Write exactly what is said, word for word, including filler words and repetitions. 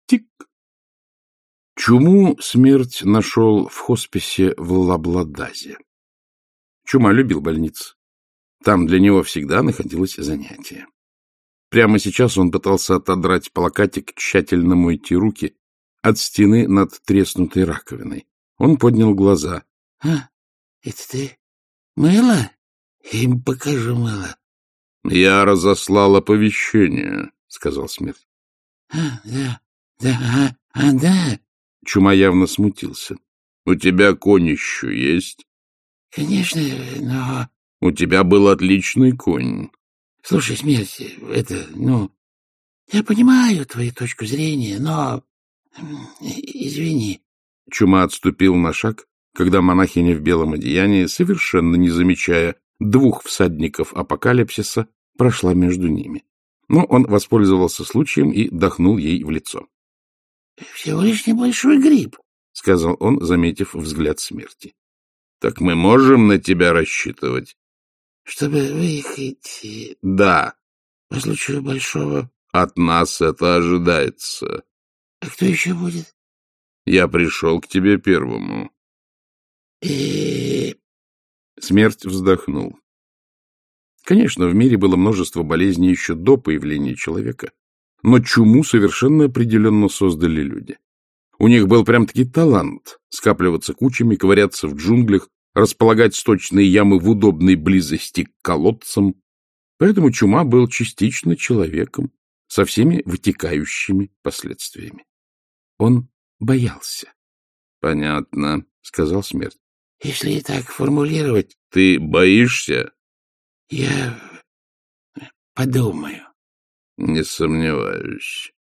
Тик. Чуму смерть нашел в хосписе в Лабладазе. Чума любил больницы. Там для него всегда находилось занятие. Прямо сейчас он пытался отодрать плакатик, тщательно мойте руки, от стены над треснутой раковиной. Он поднял глаза. — А, это ты мыло? Им покажу мыло. — Я разослал оповещение, — сказал смерть. — А, да, да, а, а, да. Чума явно смутился. — У тебя конь еще есть? — Конечно, но... — У тебя был отличный конь. — Слушай, смерть, это, ну... Я понимаю твою точку зрения, но... Извини. Чума отступил на шаг, когда монахиня в белом одеянии, совершенно не замечая двух всадников апокалипсиса, прошла между ними. Но он воспользовался случаем и дохнул ей в лицо. — Всего лишь небольшой гриб, — сказал он, заметив взгляд смерти. — Так мы можем на тебя рассчитывать? — Чтобы выехать... — Да. — По случаю большого... — От нас это ожидается. — А кто еще будет? — Я пришел к тебе первому. И... Смерть вздохнул. Конечно, в мире было множество болезней еще до появления человека, но чуму совершенно определенно создали люди. У них был прям-таки талант скапливаться кучами, ковыряться в джунглях, располагать сточные ямы в удобной близости к колодцам. Поэтому чума был частично человеком, со всеми вытекающими последствиями. Он боялся. — Понятно, — сказал смерть. — Если так формулировать... — Ты боишься? — Я подумаю. — Не сомневаюсь.